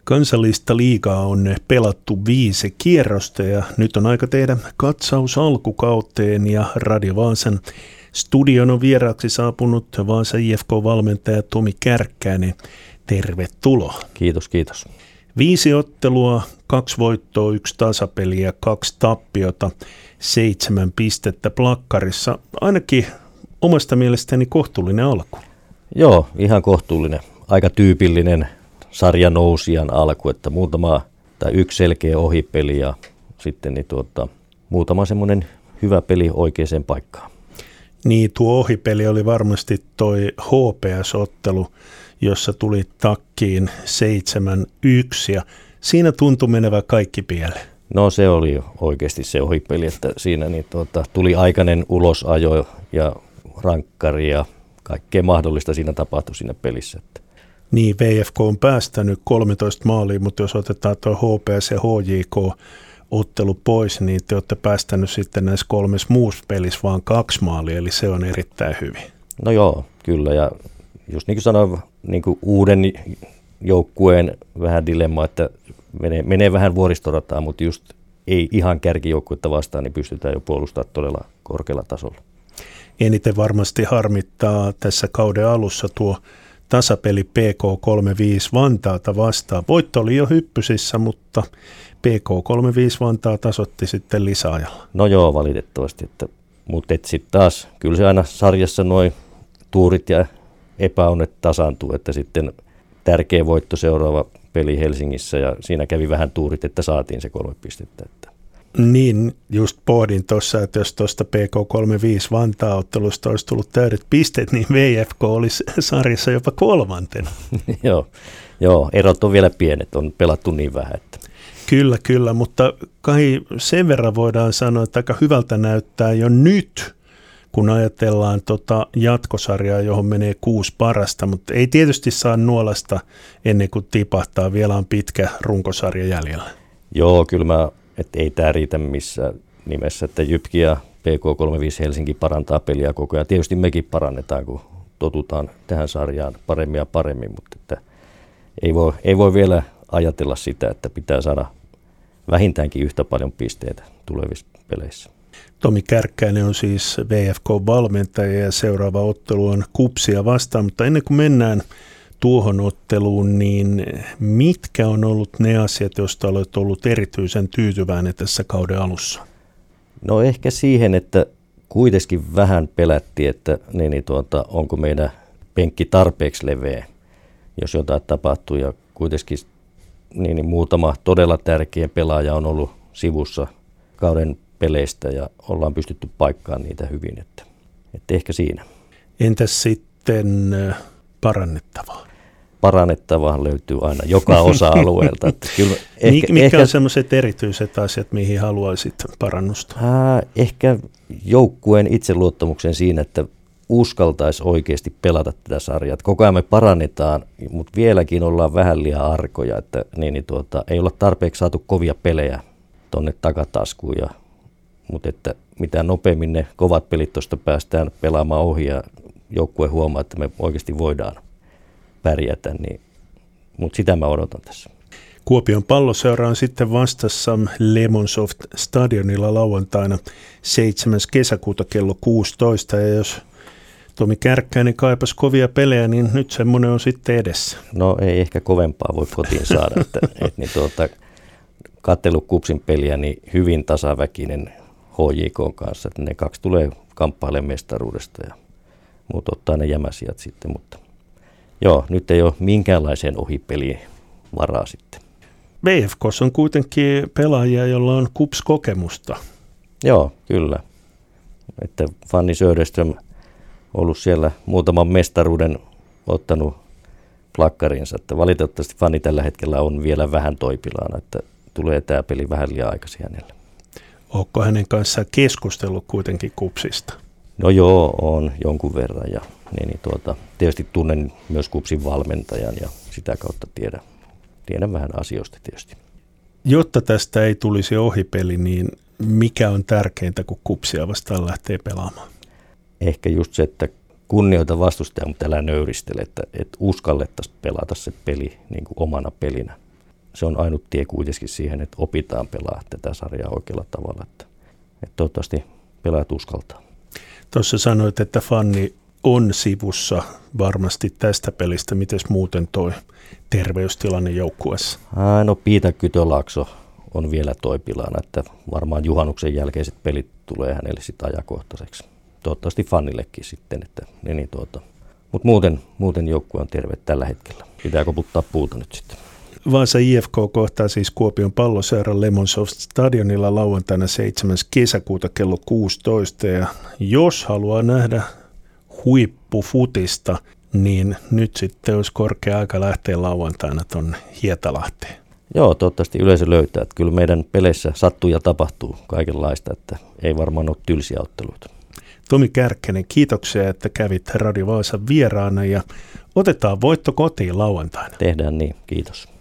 Kansallista liigaa on pelattu 5 kierrosta ja nyt on aika tehdä katsaus alkukauteen ja Radio Vaasan studion on vieraaksi saapunut Vaasa IFK-valmentaja Tomi Kärkkäinen. Tervetuloa. Kiitos, kiitos. 5 ottelua, 2 voittoa, 1 tasapeli ja 2 tappiota, 7 pistettä plakkarissa. Ainakin omasta mielestäni kohtuullinen alku. Joo, ihan kohtuullinen. Aika tyypillinen sarjanousijan alku, että yksi selkeä ohipeli ja sitten muutama semmoinen hyvä peli oikeaan paikkaan. Niin, tuo ohipeli oli varmasti toi HPS-ottelu, jossa tuli takkiin 7-1 ja siinä tuntui menevä kaikki pieleen. No se oli jo oikeasti se ohipeli, että siinä tuli aikainen ulosajo ja rankkari ja kaikkea mahdollista siinä tapahtui siinä pelissä. Niin, VFK on päästänyt 13 maalia, mutta jos otetaan tuo HPS ja HJK-ottelu pois, niin te olette päästänyt sitten näissä 3 muussa pelissä vaan 2 maalia, eli se on erittäin hyvin. No joo, kyllä, ja just niin kuin sanoin, niin kuin uuden joukkueen vähän dilemma, että menee vähän vuoristorataan, mutta just ei ihan kärkijoukkuetta vastaan, niin pystytään jo puolustamaan todella korkealla tasolla. Eniten varmasti harmittaa tässä kauden alussa tuo tasapeli PK35 Vantaata vastaan. Voitto oli jo hyppysissä, mutta PK35 Vantaa tasoitti sitten lisäajalla. No joo, valitettavasti. Mutta sitten taas, kyllä se aina sarjassa nuo tuurit ja epäonnet tasaantuu, että sitten tärkeä voitto seuraava peli Helsingissä ja siinä kävi vähän tuurit, että saatiin se 3 pistettä. Niin, just pohdin tuossa, että jos tuosta PK35 Vantaa-ottelusta olisi tullut täydet pisteet, niin VFK olisi sarjassa jopa 3. Joo, erot on vielä pienet, on pelattu niin vähän. Että. Kyllä, mutta kai sen verran voidaan sanoa, että aika hyvältä näyttää jo nyt, kun ajatellaan jatkosarjaa, johon menee 6 parasta, mutta ei tietysti saa nuolasta ennen kuin tipahtaa, vielä on pitkä runkosarja jäljellä. Joo, kyllä että ei tämä riitä missään nimessä, että Jypki ja PK35 Helsinki parantaa peliä koko ajan. Tietysti mekin parannetaan, kun totutaan tähän sarjaan paremmin ja paremmin, mutta että ei voi vielä ajatella sitä, että pitää saada vähintäänkin yhtä paljon pisteitä tulevissa peleissä. Tomi Kärkkäinen on siis VFK-valmentaja ja seuraava ottelu on KuPSia vastaan, mutta ennen kuin mennään tuohon otteluun, niin mitkä on ollut ne asiat, joista olet ollut erityisen tyytyväinen tässä kauden alussa? No ehkä siihen, että kuitenkin vähän pelättiin, että onko meidän penkki tarpeeksi leveä, jos jotain tapahtuu. Ja kuitenkin muutama todella tärkeä pelaaja on ollut sivussa kauden peleistä ja ollaan pystytty paikkaamaan niitä hyvin. Että ehkä siinä. Entäs sitten parannettavaa? Parannettavaa löytyy aina joka osa-alueelta. Mitkä on sellaiset erityiset asiat, mihin haluaisit parannusta? Ehkä joukkueen itseluottamuksen siinä, että uskaltaisi oikeasti pelata tätä sarjaa. Koko ajan me parannetaan, mutta vieläkin ollaan vähän liian arkoja, että ei olla tarpeeksi saatu kovia pelejä tuonne takataskuun. Mutta että mitä nopeammin ne kovat pelit tuosta päästään pelaamaan ohi ja joukkue huomaa, että me oikeasti voidaan pärjätä, mutta sitä mä odotan tässä. Kuopion Palloseura on sitten vastassa Lemonsoft stadionilla lauantaina 7. kesäkuuta kello 16. Ja jos Tomi Kärkkäinen kaipasi kovia pelejä, niin nyt semmoinen on sitten edessä. No ei ehkä kovempaa voi kotiin saada. Katsellut KuPSin peliä, niin hyvin tasaväkinen HJK kanssa. Että ne 2 tulee kamppailemaan mestaruudesta, mutta ottaa ne jämäsijät sitten. Mutta joo, nyt ei ole minkäänlaiseen ohipeliin varaa sitten. VFK:ssa on kuitenkin pelaajia, joilla on KuPS-kokemusta. Joo, kyllä. Että Fanny Söderström on ollut siellä muutaman mestaruuden ottanut plakkarinsa. Että valitettavasti Fanny tällä hetkellä on vielä vähän toipilaana, että tulee tämä peli vähän liian aikaisin hänelle. Ootko hänen kanssaan keskustellut kuitenkin KuPSista? No joo, on jonkun verran ja tietysti tunnen myös KuPSin valmentajan ja sitä kautta tiedän vähän asioista tietysti. Jotta tästä ei tulisi ohipeli, niin mikä on tärkeintä, kun KuPSia vastaan lähtee pelaamaan? Ehkä just se, että kunnioita vastustajaa, mutta älä nöyristele, että uskallettaisiin pelata se peli niin kuin omana pelinä. se on ainut tie kuitenkin siihen, että opitaan pelaa tätä sarjaa oikealla tavalla. Että toivottavasti pelaajat uskaltaa. Tuossa sanoit, että Fanni on sivussa varmasti tästä pelistä. Miten muuten toi terveystilanne joukkueessa? No Piita Kytölaakso on vielä toipilana, että varmaan juhannuksen jälkeiset pelit tulee hänelle sitten ajankohtaiseksi. Toivottavasti Fannillekin sitten, mutta muuten joukkue on terve tällä hetkellä. Pitää koputtaa puuta nyt sitten. Vaasa IFK kohtaa siis Kuopion Palloseuran Lemonsoft stadionilla lauantaina 7. kesäkuuta kello 16. Ja jos haluaa nähdä huippufutista, niin nyt sitten olisi korkea aika lähteä lauantaina tuonne Hietalahteen. Joo, toivottavasti yleisö löytää. Että kyllä meidän peleissä sattuu ja tapahtuu kaikenlaista, että ei varmaan ole tylsiä otteluita. Tomi Kärkkänen, kiitoksia, että kävit Radio Vaasan vieraana ja otetaan voitto kotiin lauantaina. Tehdään niin, kiitos.